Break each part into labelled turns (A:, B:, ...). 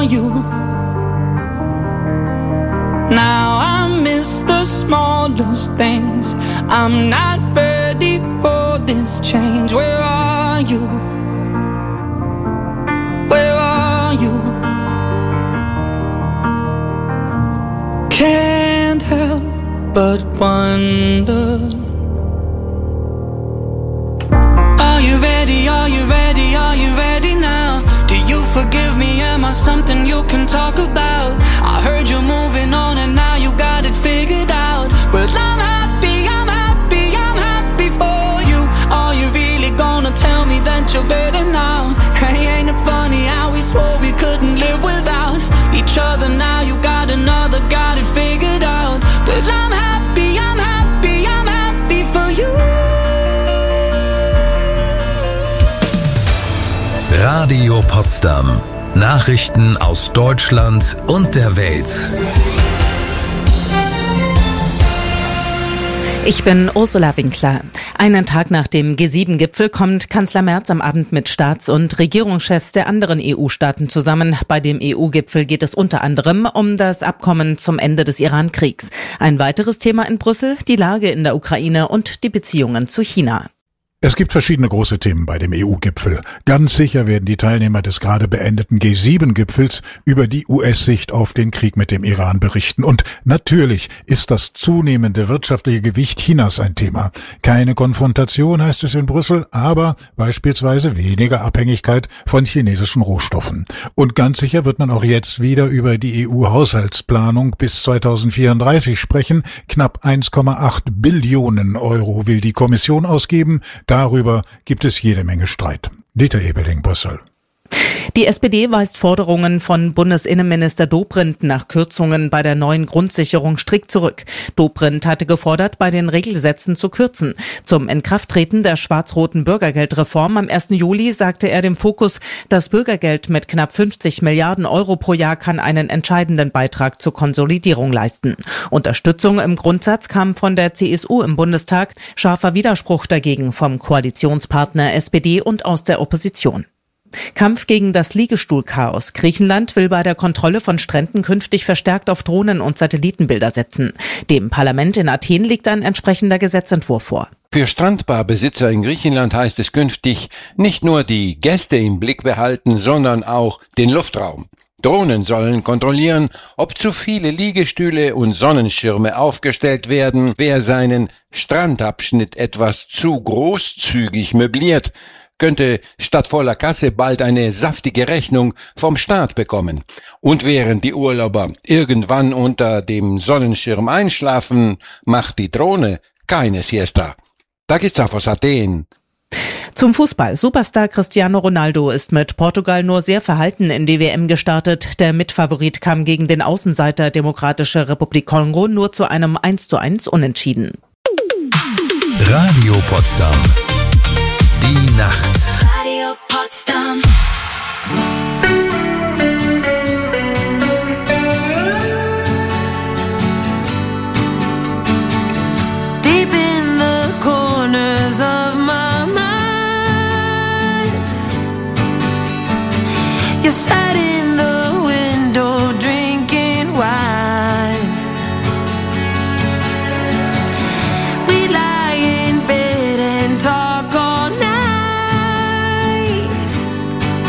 A: you? Now I miss the smallest things. I'm not ready for this change. Where are you? Where are you? Can't help but wonder. Are you ready? Are you ready? Are you ready now? Do you forgive me? Am I something you can talk about? I heard you're moving on and now you got it figured out. But I'm happy, I'm happy, I'm happy for you. Are you really gonna tell me that you're better now? Hey, ain't it funny how we swore we couldn't live without each other? Now you got another, got it figured out. But I'm happy, I'm happy, I'm happy for you.
B: Radio Potsdam. Nachrichten aus Deutschland und der Welt.
C: Ich bin Ursula Winkler. Einen Tag nach dem G7-Gipfel kommt Kanzler Merz am Abend mit Staats- und Regierungschefs der anderen EU-Staaten zusammen. Bei dem EU-Gipfel geht es unter anderem um das Abkommen zum Ende des Iran-Kriegs. Ein weiteres Thema in Brüssel, die Lage in der Ukraine und die Beziehungen zu China.
D: Es gibt verschiedene große Themen bei dem EU-Gipfel. Ganz sicher werden die Teilnehmer des gerade beendeten G7-Gipfels über die US-Sicht auf den Krieg mit dem Iran berichten. Und natürlich ist das zunehmende wirtschaftliche Gewicht Chinas ein Thema. Keine Konfrontation heißt es in Brüssel, aber beispielsweise weniger Abhängigkeit von chinesischen Rohstoffen. Und ganz sicher wird man auch jetzt wieder über die EU-Haushaltsplanung bis 2034 sprechen. Knapp 1,8 Billionen Euro will die Kommission ausgeben. Darüber gibt es jede Menge Streit. Dieter Ebeling, Brüssel.
C: Die SPD weist Forderungen von Bundesinnenminister Dobrindt nach Kürzungen bei der neuen Grundsicherung strikt zurück. Dobrindt hatte gefordert, bei den Regelsätzen zu kürzen. Zum Inkrafttreten der schwarz-roten Bürgergeldreform am 1. Juli sagte er dem Fokus, das Bürgergeld mit knapp 50 Milliarden Euro pro Jahr kann einen entscheidenden Beitrag zur Konsolidierung leisten. Unterstützung im Grundsatz kam von der CSU im Bundestag, scharfer Widerspruch dagegen vom Koalitionspartner SPD und aus der Opposition. Kampf gegen das Liegestuhlchaos. Griechenland will bei der Kontrolle von Stränden künftig verstärkt auf Drohnen und Satellitenbilder setzen. Dem Parlament in Athen liegt ein entsprechender Gesetzentwurf vor.
E: Für Strandbarbesitzer in Griechenland heißt es künftig nicht nur die Gäste im Blick behalten, sondern auch den Luftraum. Drohnen sollen kontrollieren, ob zu viele Liegestühle und Sonnenschirme aufgestellt werden, wer seinen Strandabschnitt etwas zu großzügig möbliert, könnte statt voller Kasse bald eine saftige Rechnung vom Staat bekommen. Und während die Urlauber irgendwann unter dem Sonnenschirm einschlafen, macht die Drohne keine Siesta. Takis aus Athen.
C: Zum Fußball. Superstar Cristiano Ronaldo ist mit Portugal nur sehr verhalten in die WM gestartet. Der Mitfavorit kam gegen den Außenseiter Demokratische Republik Kongo nur zu einem 1:1 Unentschieden.
B: Radio Potsdam. Die Nacht.
F: Radio Potsdam.
A: Deep in the corners of my mind, you sat in the window drinking wine. We lie in bed and talk all night.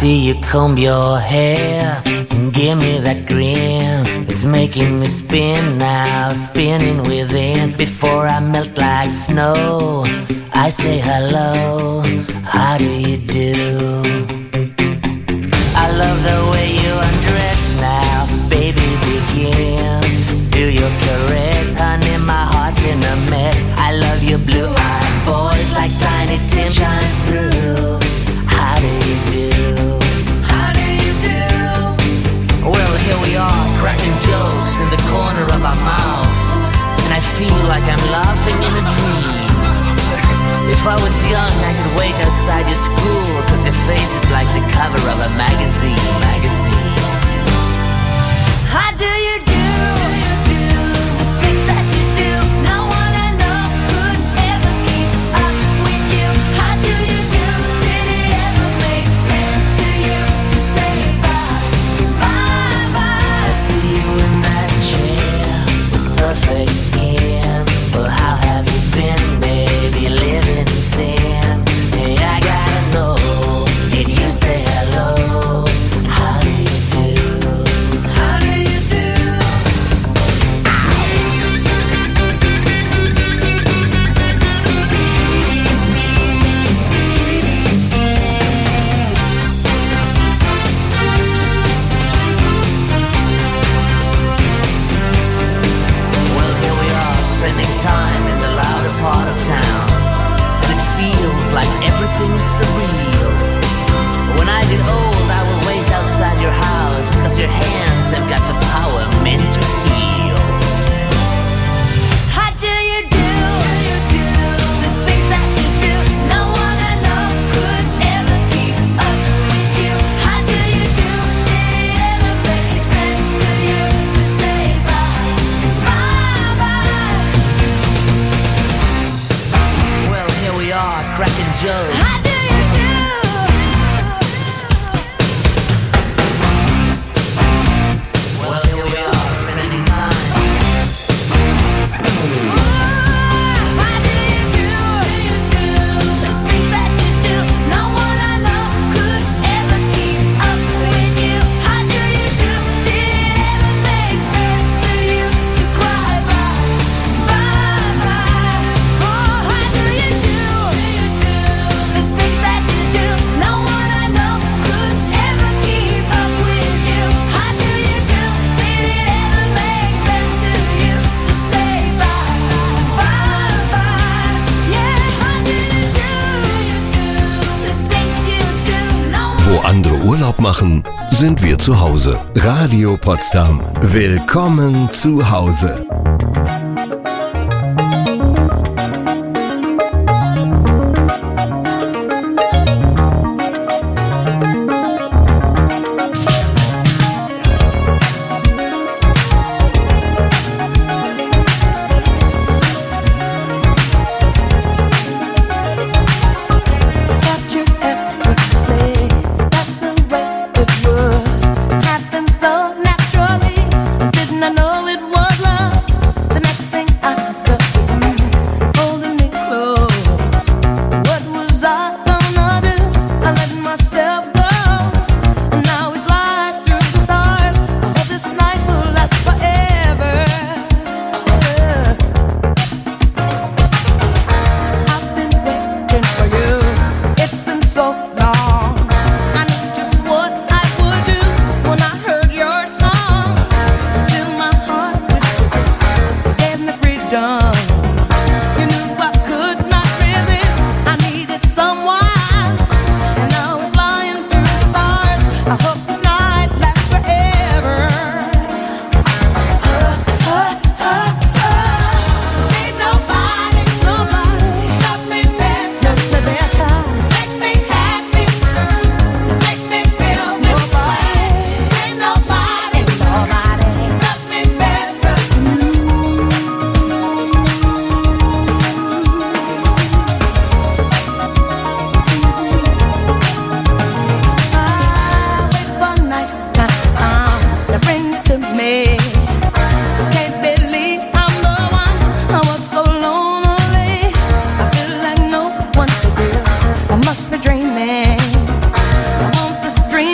G: see you comb your hair and give me that grin. It's making me spin now, spinning within. Before I melt like snow, I say hello, how do you do? I love the way you undress now, baby, begin. Do your caress, honey, my heart's in a mess. I love your blue-eyed voice like Tiny Tim shines through. How do you do? How do you do? Well, here we are, cracking jokes in the corner of our mouths, and I feel like I'm laughing in a dream. If I was young, I could wait outside your school, 'cause your face is like the cover of a magazine. How do you do? The things that you do, no one I know could ever keep up with you. How do you do? Did it ever make sense to you to say bye, bye, bye? I see you in that chair, perfect skin. Well, how have you been, baby? Living in sin. Hey, I gotta know, did you say hello? How do you do? How do you do? Well, here we are, spending time in the louder part of town, and it feels like everything's surreal. When I get old, I will wait outside your house, 'cause your hands have got the power meant to heal. How do you do? The things that you do, no one I know could ever keep up with you. How do you do? Did it ever make sense to you to say bye, bye, bye? Well, here we are, cracking jokes. How do you do? Well, here we are, spending time. How do you do? The things that you do, no one I know could ever keep up with you. How do you do? Did it ever make sense to you to cry bye, bye, bye? Oh, how do you do? The things that you do, no one I know could ever keep up with you. How do you do? Did it ever make sense to you to say bye, bye, bye? Yeah, how do you do? The things you do, no one.
B: Wo andere Urlaub machen, sind wir zu Hause. Radio Potsdam. Willkommen zu Hause.
H: Got you effortlessly. That's the way it was. Happened so naturally. Didn't I know it was love? The next thing I felt was you holding me close. What was I gonna do? I let myself go, and now we fly through the stars. I hope this night will last forever. I've been waiting for you. It's been so long. I knew just what I would do when I heard your song. Fill my heart with yours. You gave me freedom. You knew I could not resist. I needed someone, and now we're flying through the stars. I hope this night lasts forever. Ain't nobody loves me better. Makes me happy, makes me feel this way. Ain't nobody loves me better. I wait for night time to bring it to me. Can't believe I'm the one. I was so lonely. I feel like no one is real. I must be dreaming. I want this dream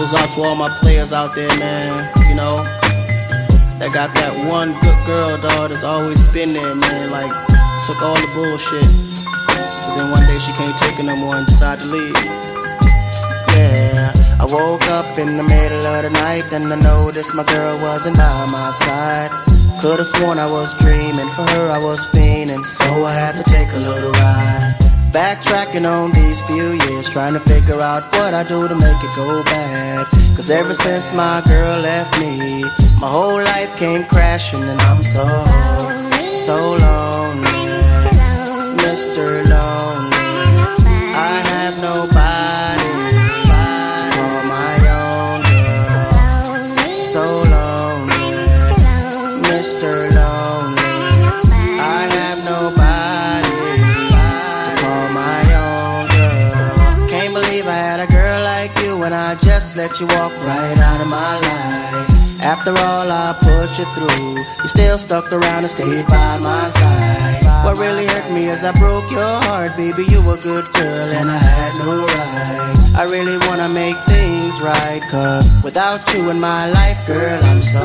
I: goes out to all my players out there, man. You know, that got that one good girl, dog, that's always been there, man. Like, took all the bullshit. But then one day she can't take it no more and decided to leave. Yeah, I woke up in the middle of the night and I noticed my girl wasn't by my side. Could've sworn I was dreaming, for her I was fiending, so I had to take a little ride. Backtracking on these few years, trying to figure out what I do to make it go bad. Cause ever since my girl left me, my whole life came crashing and I'm so lonely, Mr. Lonely. I have nobody to call my own girl. So lonely, Mr. Lonely. I have nobody to call my own girl. Can't believe I had a girl like you and I just let you walk right out of my life. After all I put you through, you still stuck around and stayed by my side. What really hurt me is I broke your heart, baby, you a good girl and I had no right. I really wanna make things right, cause without you in my life, girl, I'm so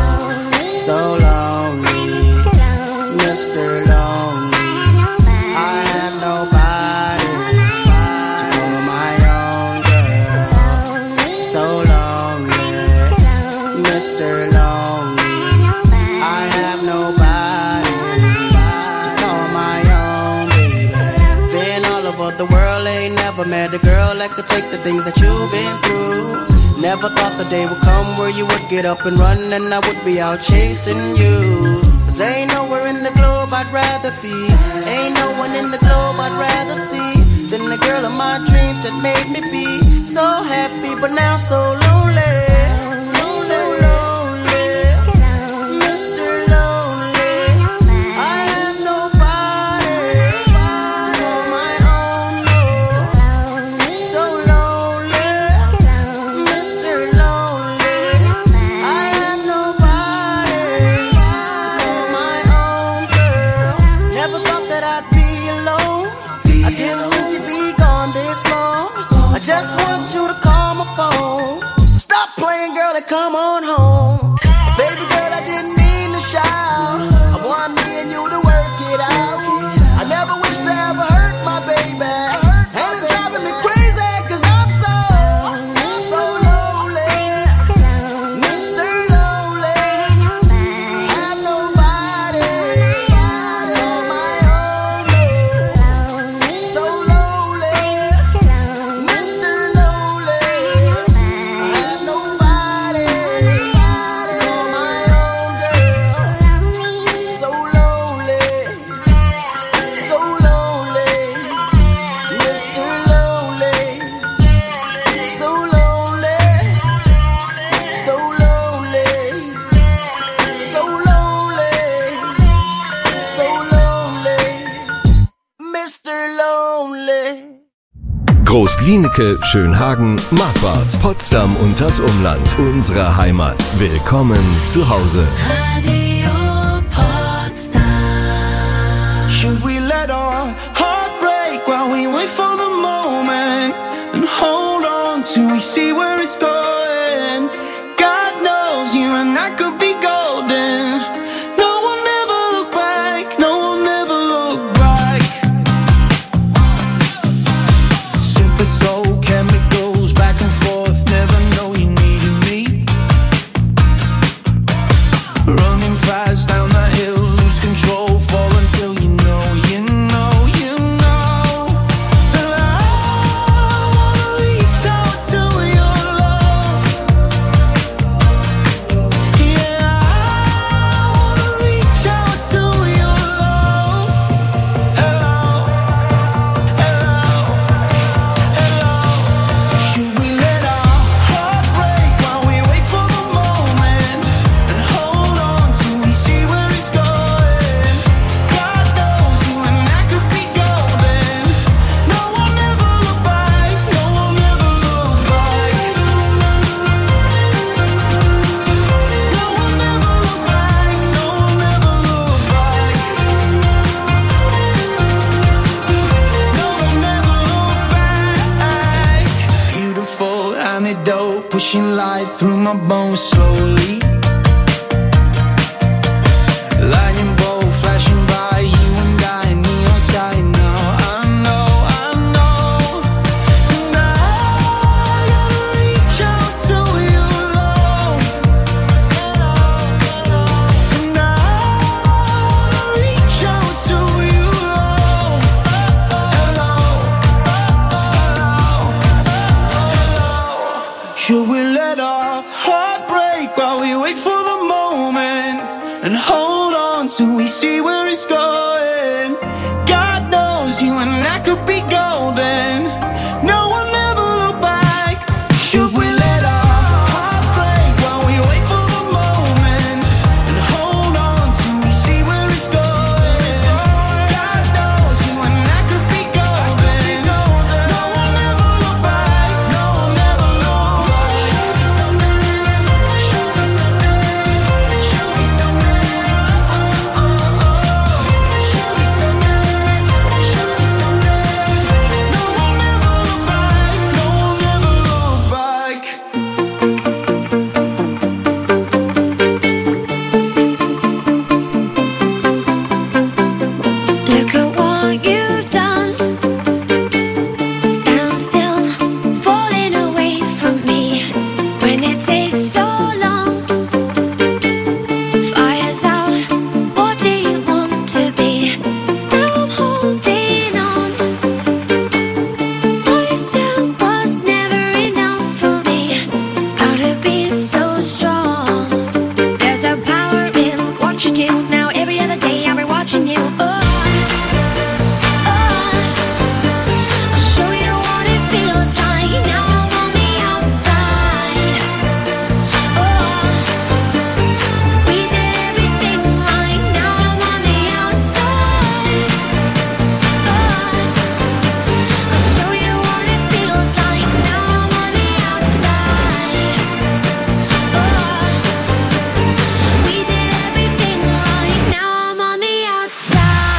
I: lonely, Mr. Lonely. I have nobody to call my own girl. So lonely, Mr. Lonely. I have nobody to call my own baby. Been all over the world, ain't never met a girl that could take the things that you've been through. Never thought the day would come where you would get up and run and I would be out chasing you. Cause ain't nowhere in the globe I'd rather be, ain't no one in the globe I'd rather see than the girl of my dreams that made me be so happy but now so lonely. So lonely, Mr. Lonely. I have nobody to call my own, no. So lonely, Mr. Lonely. I have nobody to call my own girl. Never thought that I'd be alone. I didn't think you'd be gone this long. I just want you to call my phone. So stop playing, girl, and come on home. Baby girl, I didn't mean to shout. I want me and you to work it out. I never wish to ever hurt my baby, and it's driving me crazy cause I'm so lonely, Mr. Lonely. I have nobody to call my own, no. So lonely, Mr. Lonely. I have nobody to call my own girl. So lonely, so lonely, Mr. Lonely. So lonely, so lonely, so lonely, so lonely, Mr. Lonely.
B: Groß-Glienicke, Schönhagen, Marquardt, Potsdam und das Umland. Unsere Heimat. Willkommen zu Hause.
A: Radio Potsdam.
J: Should we let our heart break while we wait for the moment and hold on till we see where it's going? God knows you and I could be golden. No one ever look back, no one ever look back. Super soul chemicals back and forth, never know you needed me. Running fast down the hill, lose control, fall until you know, you know, you know that I wanna reach out to your love. watching light through my bones slowly. Lightning bolt flashing by, you and I, neon sky. Now I know, and I gotta reach out to you, love. And I wanna reach out to you, love. Hello. Should we let our heart break while we wait for the moment and hold on till we see where it's going? God knows you and I could be golden. No one ever look back. Should we let our heart break while we wait for the moment and hold on till we see where it's going? God knows you and I could be golden. No one ever look back. No one ever look back. Show me something. Show me something. Show me something. Show me something. Show me something. No one ever look back. No one ever look back.
F: Look at what you've done. Stand still, falling away from me. When it takes so long, fire's out. What do you want to be? Now I'm holding on. What you said was never enough for me. Gotta be so strong. There's a power in what you do. Now every other day I'll be watching you. I'll show you what it feels like. Now I'm on the outside. We did everything right. Now I'm on the outside. I'll show you what it feels like. Now I'm on the outside. We did everything right. Now I'm on the outside.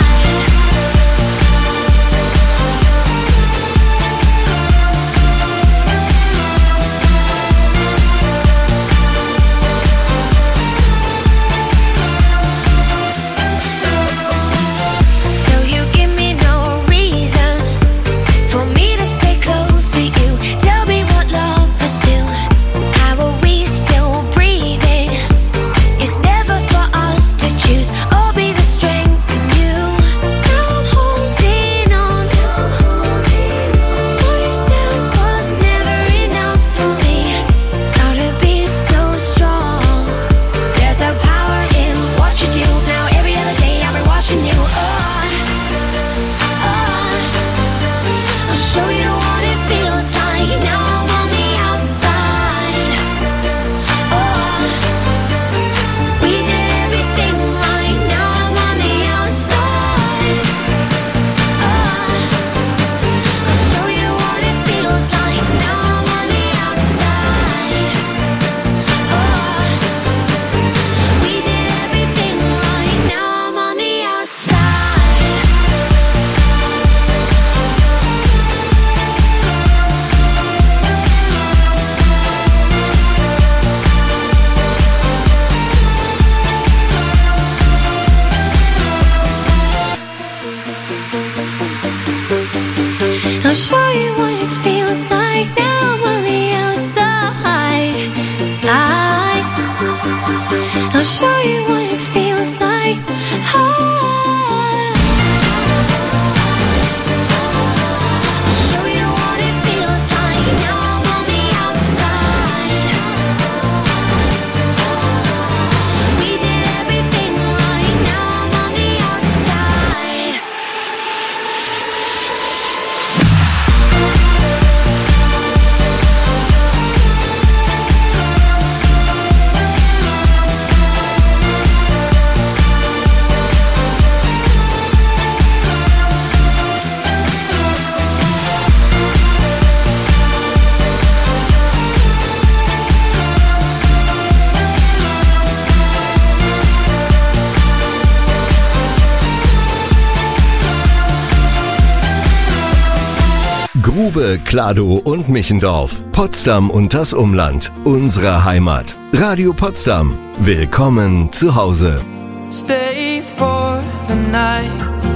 F: So you give me no reason for me to stay close to you. Tell me what love is do. How are we still breathing? It's never for us to choose. I'll be the strength in you. Now I'm holding on. What you said was never enough for me. Gotta be so strong. There's a power in what you do. Now every other day I'll be watching you. I'll show you what it feels like. Now I'm on the outside. We did everything right. Now I'm on the outside. I'll show you what it feels like. Now I'm on the outside. We did everything right. Now I'm on the outside. I'll show you what it feels like. Now I'm on the outside. I'll show you what it feels like. I'll show you what it feels like. Now I'm on the outside. We did everything right. Now I'm on the outside.
B: Grube, Kladow und Michendorf. Potsdam und das Umland. Unsere Heimat. Radio Potsdam. Willkommen zu Hause.
J: Stay for the night.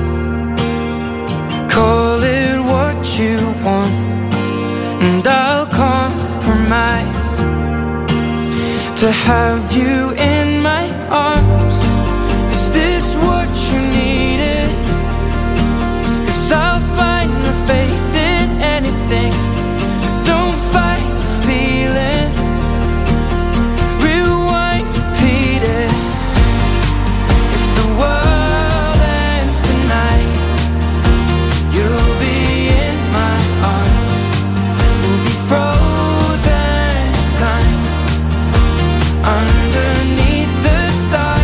J: Call it what you want, and I'll compromise to have you in my arms. Is this what you needed? 'Cause I'll find my faith in anything. Don't fight the feeling. Rewind, repeat it. If the world ends tonight, you'll be in my arms. We'll be frozen in time underneath the stars.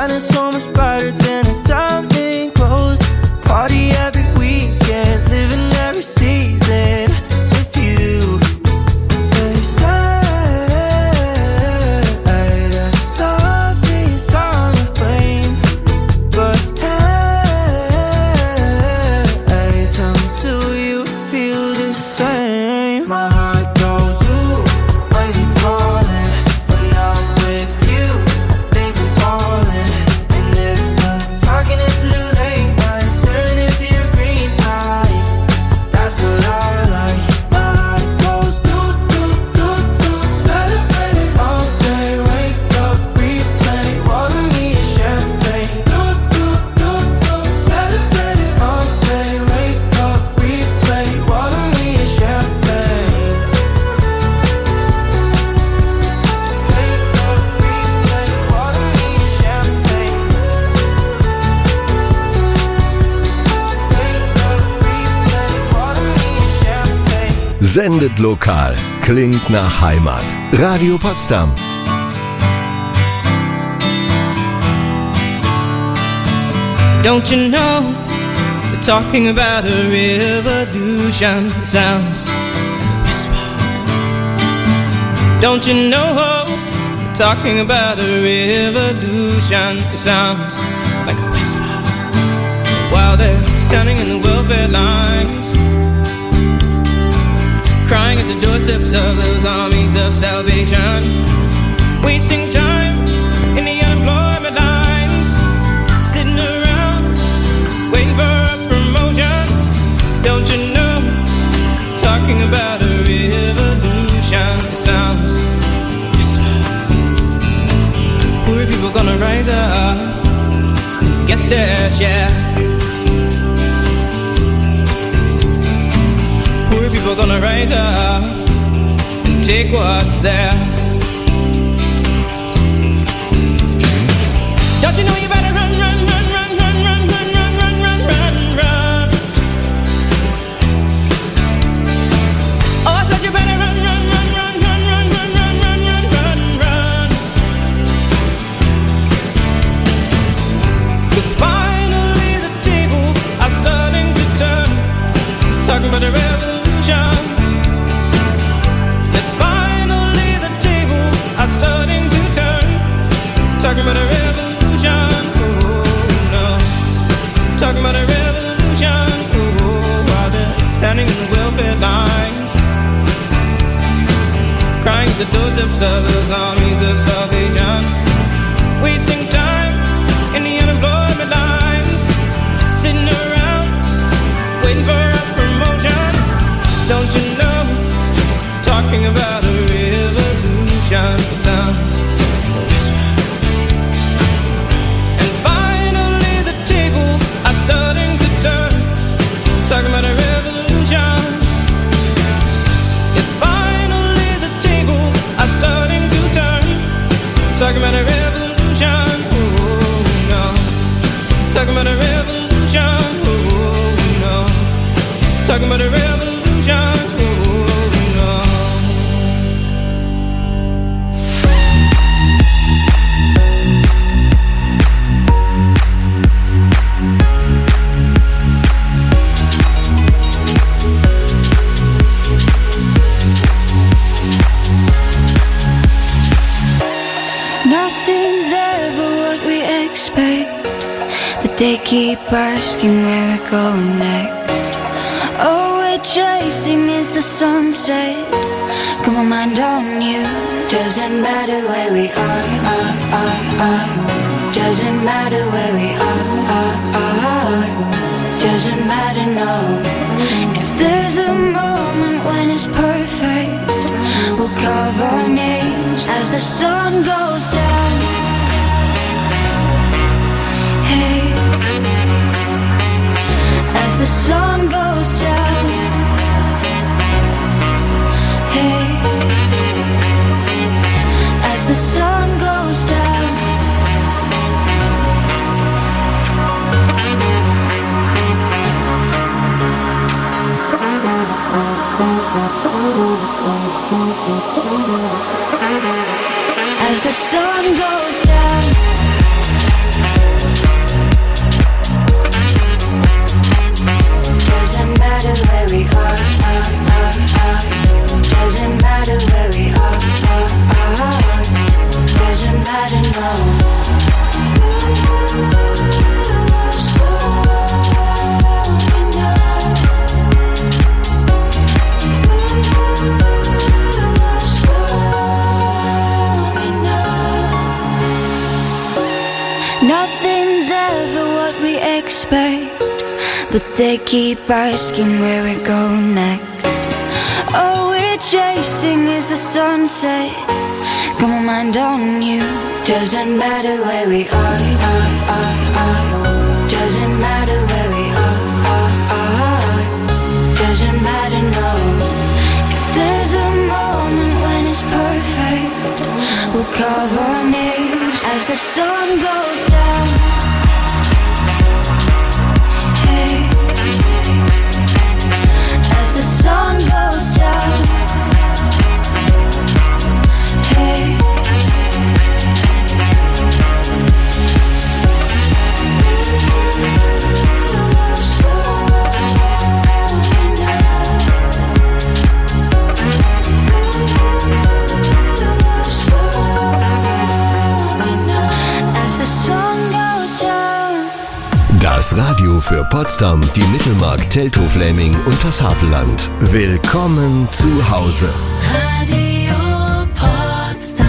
J: shining so much brighter than a diamond glows. Party every weekend, living every season with you. They say that love is time and flame, but hey, tell me, do you feel the same? My heart goes ooh when you're calling. When I'm with you, I think I'm falling. And it's the talking into the late night, staring into your green eyes. That's what I like. My heart goes doo doo doo doo. Celebrate it all day. Wake up, replay, water me a champagne. Doo doo doo doo. Celebrate it all day. Wake up, replay, water me a champagne. Wake up, replay, water me a champagne. Wake up, replay, water me a champagne.
B: Sendet lokal. Klingt nach Heimat. Radio Potsdam.
A: Don't you know, we're talking about a revolution. It sounds like a whisper. Don't you know, we're talking about a revolution. It sounds like a whisper. While they're standing in the welfare lines, crying at the doorsteps of those armies of salvation, wasting time in the unemployment lines, sitting around waiting for a promotion. Don't you know, talking about a revolution. It sounds whisper. Poor people gonna rise up and get their share. Poor people gonna rise up and take what's theirs. Don't you know you better run, run, run, run, run, run, run, run, run, run, run, run. Oh, I said you better run, run, run, run, run, run, run, run, run, run, run, run. 'Cause finally the tables are starting to turn. Talking about a revolution. Yes, finally the tables are starting to turn. Talking about a revolution. Oh no. Talking about a revolution. Oh, while they're standing in the welfare lines, crying at the doorsteps of those armies of salvation, wasting time in the unemployment lines, sitting around waiting for a promotion. Don't you know, talking about a revolution. Sounds like a whisper. And finally the tables are starting to turn. Talking about a revolution. Yes, finally the tables are starting to turn. Talking about a revolution. Oh no. Talking about a revolution. Oh no. Talking about a revolution. Oh no.
F: Nothing's ever what we expect, but they keep asking where we're going next. All we're chasing is the sunset. Got my mind on you. Doesn't matter where we are. Doesn't matter where we are. Doesn't matter, no. If there's a moment when it's perfect, we'll carve our names as the sun goes down. Hey, as the sun goes down. Hey, as the sun goes down. As the sun goes Nothing's ever what we expect, but they keep asking where we go next. All we're chasing is the sunset. Got my mind on you. Doesn't matter where we are. Doesn't matter where we are. Doesn't matter, no. If there's a moment when it's perfect, we'll carve our names as the sun goes down. Hey, as the sun goes down. Hey.
B: Das Radio für Potsdam, die Mittelmark, Teltow-Fläming und das Havelland. Willkommen zu Hause.
H: Radio Potsdam.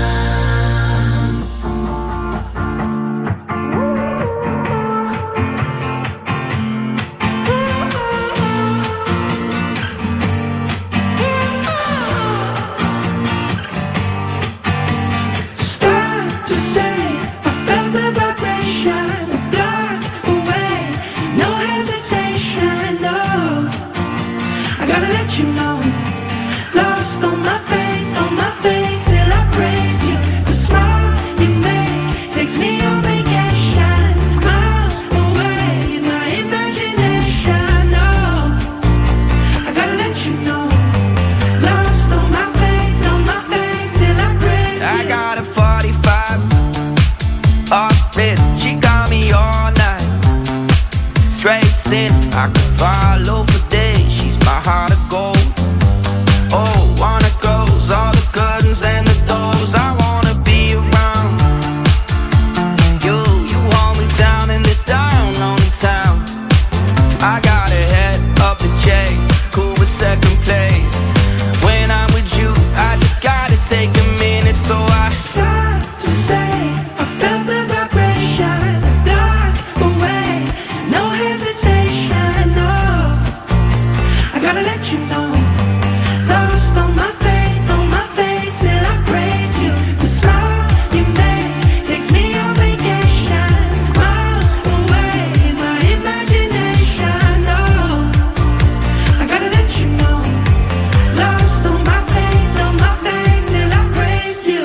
J: Start to say I felt the vibration. You know, lost on my faith till I praised you. The smile you made takes me on vacation, miles away in my imagination. Oh, I gotta let you know, lost on my faith till I praised you.
A: I got a 45 off it, she got me all night. Straight sin, I could follow for days. She's my heart of gold. Oh, wanna close all the curtains and the doors. I wanna be around you. You hold me down in this down lonely town. I gotta head up the chase, cool with second place. When I'm with you, I just gotta take a minute, so I
J: start to say I felt the vibration, block away, no hesitation, no. I gotta let you know, lost on my faith till I praised you. The smile you made takes me on vacation, miles away in my imagination. No, I gotta let you know, lost on my faith till I praised you.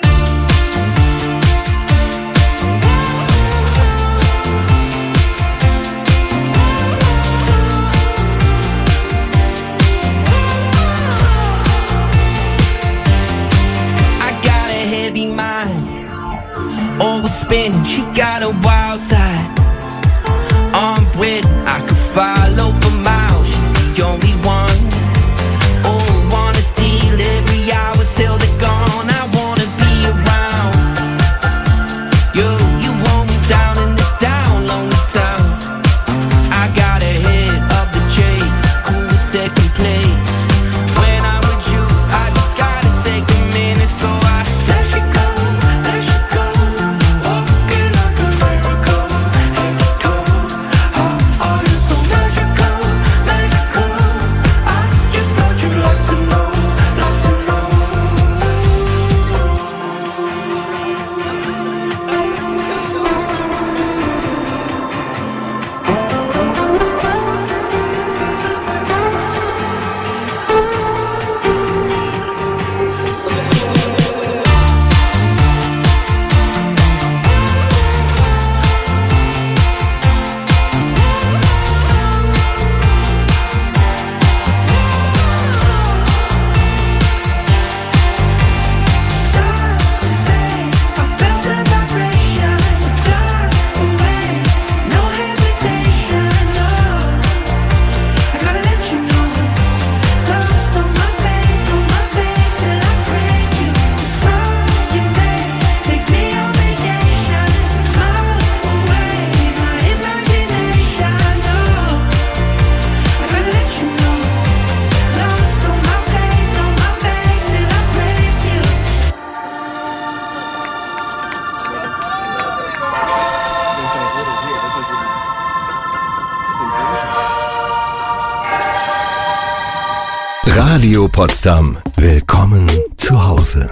A: Always spinning, she got a wild side. On Brit, I could follow for miles. She's the only one. Oh, wanna steal every hour till they're gone. I wanna be around you. You hold me down in this down lonely town. I gotta head up the chase, cool with second place. When I'm with you, I just gotta take a minute, so I
J: There she go, walking like a miracle, head to toe. Oh, you're so magical, magical.
B: Radio Potsdam. Willkommen zu Hause.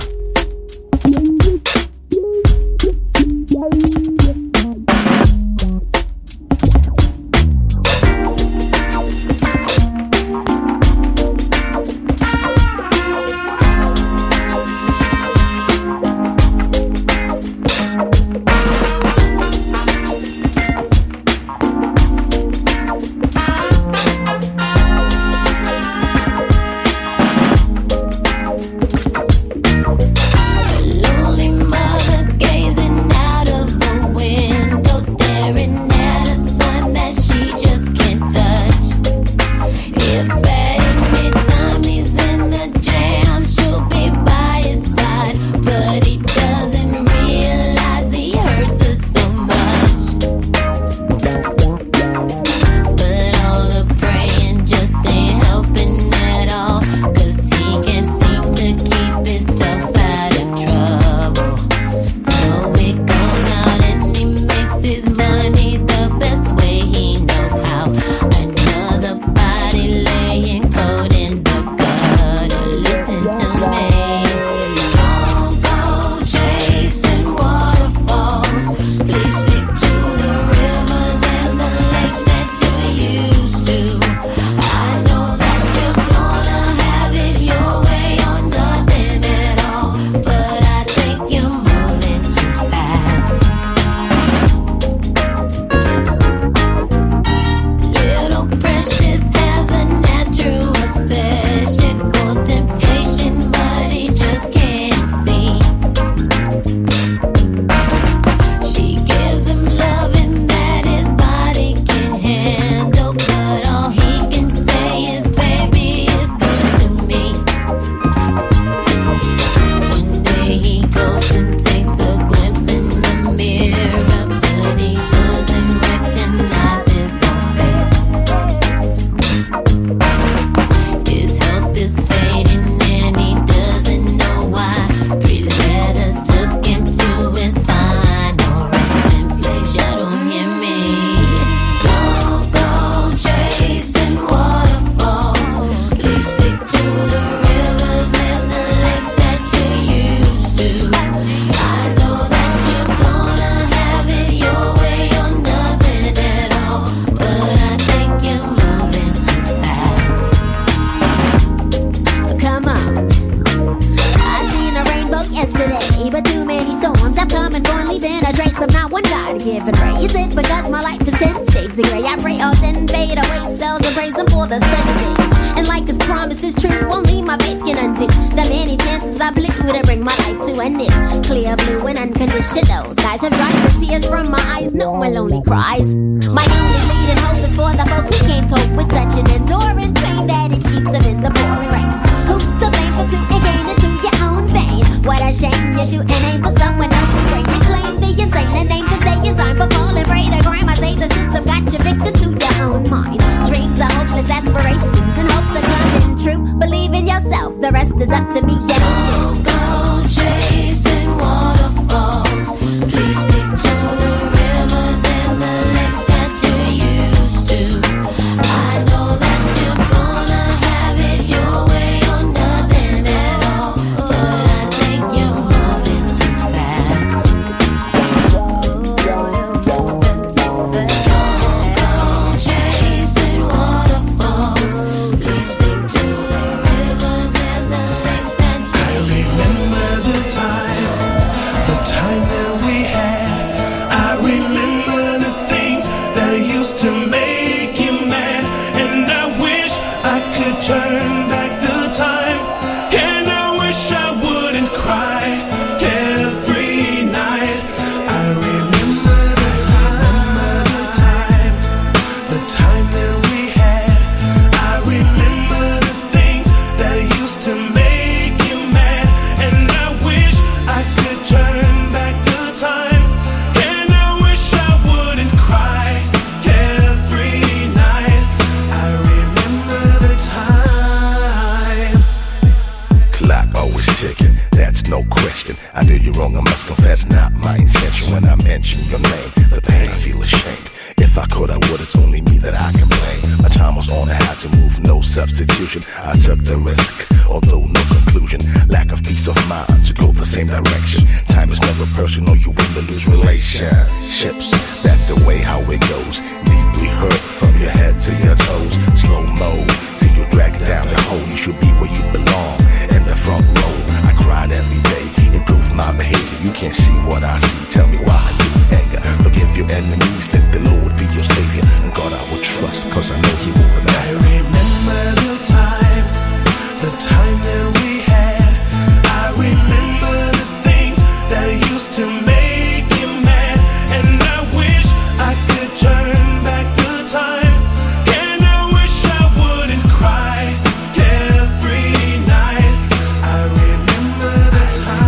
K: institution. I took the risk, although no conclusion. Lack of peace of mind to go the same direction. Time is never personal, you win or lose relationships. That's the way how it goes. Deeply hurt from your head to your toes. Slow mo, see you drag down the hole. You should be where you belong, in the front row. I cried every day, improve my behavior. You can't see what I see, tell me why you anger. Forgive your enemies, let the Lord be your savior. And God I will trust, cause I know he will remember.
J: I remember the time that we had. I remember the things that used to make you mad. And I wish I could turn back the time. And I wish I wouldn't cry every night. I remember the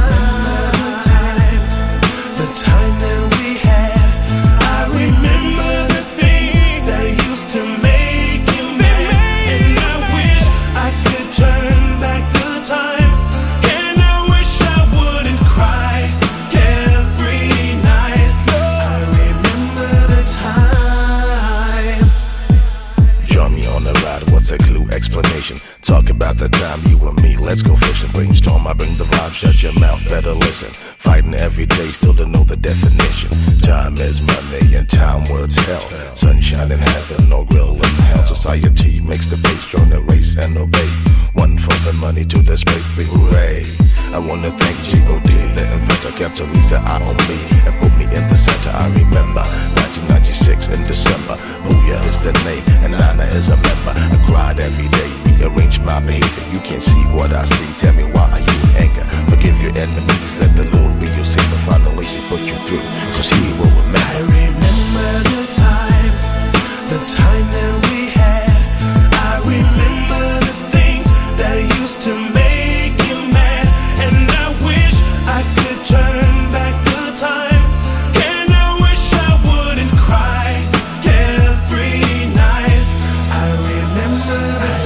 J: time that we had. I remember the things that used to make you mad. And I wish I could turn back the time. And I wish I wouldn't cry every night. I remember the time.
K: Join me on the ride, what's a clue explanation? Talk about the time you and me, let's go fishing. Brainstorm, I bring the vibe, shut your mouth, better listen. Fighting every day, still don't know the definition. Time is money and time will tell. Sunshine in heaven, no grill in hell. Society makes the base, join the race and obey. One for the money, two the space, three hooray. I wanna thank G.O.D, the inventor, kept Lisa eye on me and put me in the center. I remember 1996 in December. Booyah is the name and Nana is a member. I cried every day, rearrange my behavior. You can't see what I see, tell me why are you in anger? Forgive your enemies, let the Lord be your savior. Finally he put you through, cause he will remember.
J: I remember the time that we had. I remember the things that used to make you mad. And I wish I could turn back the time. And I wish I wouldn't cry every night. I remember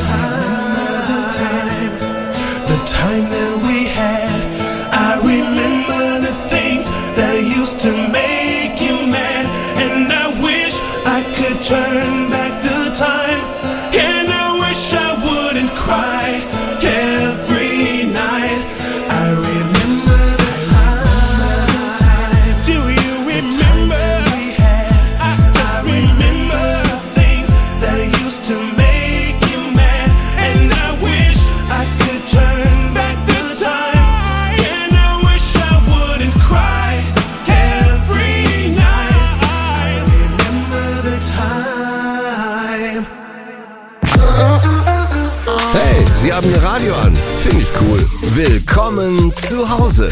J: the time that we had. I remember the things that used to make you mad. And I wish I could turn back the time. And I wish I wouldn't cry every night. I remember the time. Do you remember? I remember the things that used to make you mad. And I wish I could turn back the time. And I wish I wouldn't cry every night. I remember the time.
B: Hey, Sie haben Ihr Radio an. Finde ich cool. Willkommen zu Hause.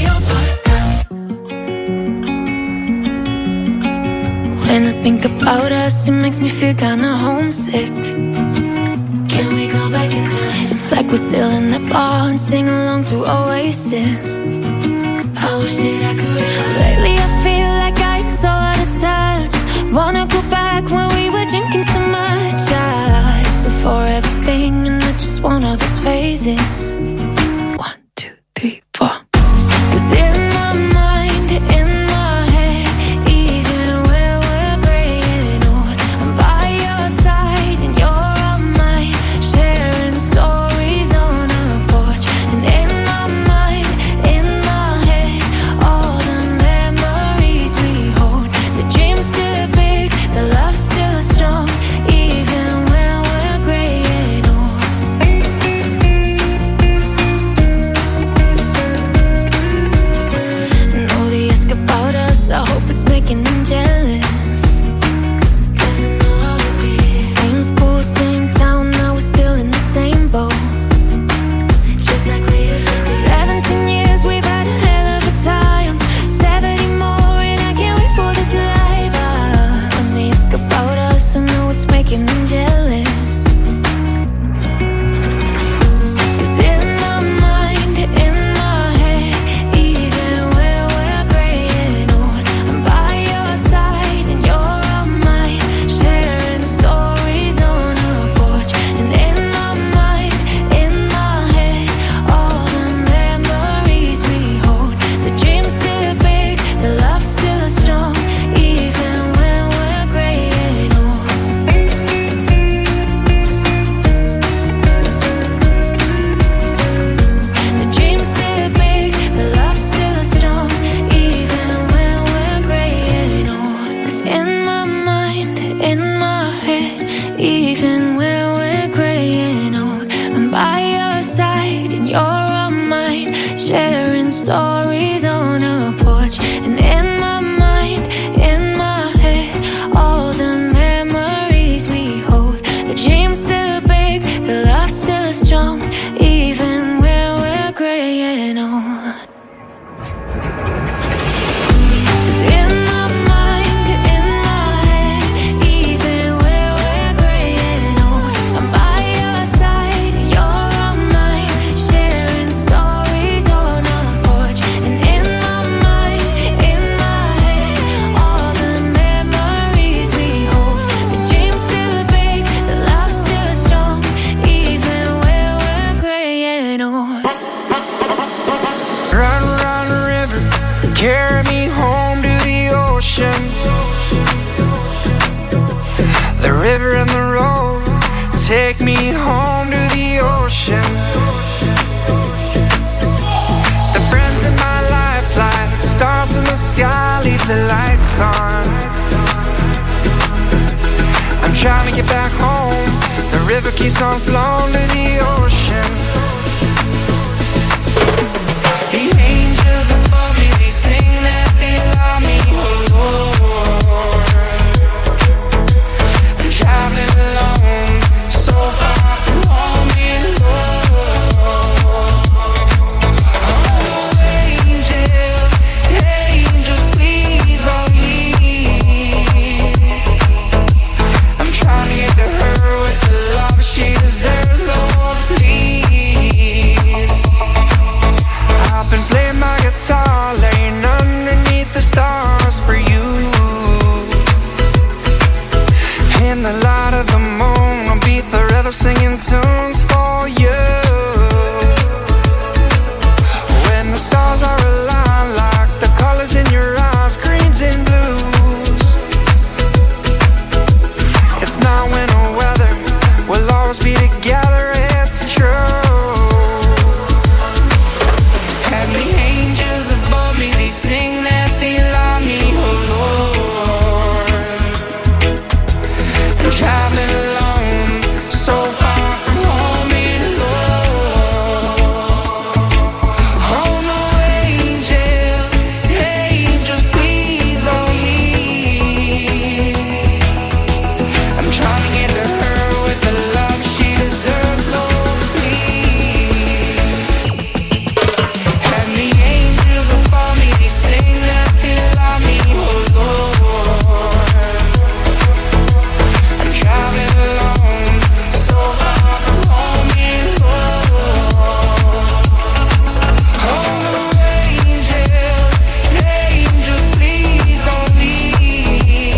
F: When I think about us, it makes me feel kinda homesick. Can we go back in time? It's like we're still in the bar and sing along to Oasis. I wish that I could. Lately I feel like I'm so out of touch. Wanna go back when we were drinking so much. It's a forever thing and I just want all those phases. 1, 2, 3, 4. 'Cause in my mind, in my head, even when we're gray and old, I'm by your side and you're on mine, sharing stories on our porch. And in my mind, in my head, all the memories we hold. The dream's still big, the love's still strong, even when we're gray and old. 'Cause in my mind, in my head, even when we're gray and old, I'm by your side and you're on mine, sharing stories on a porch. And in my mind, in my head, all the memories we hold. The dream's still big, the love's still strong, even when we're gray and old. 'Cause in my mind, in my head, even when we're gray and old, I'm by your side and you're on mine, sharing stories on a porch. And in my mind, in my head, all the memories we hold. The dream's still big, the love's still strong, even when we're gray and old.
J: Run, run, river, carry me home to the ocean. The river and the road, take me home to the ocean. The friends in my life, like stars in the sky, leave the lights on. I'm trying to get back home. The river keeps on flowing to the ocean.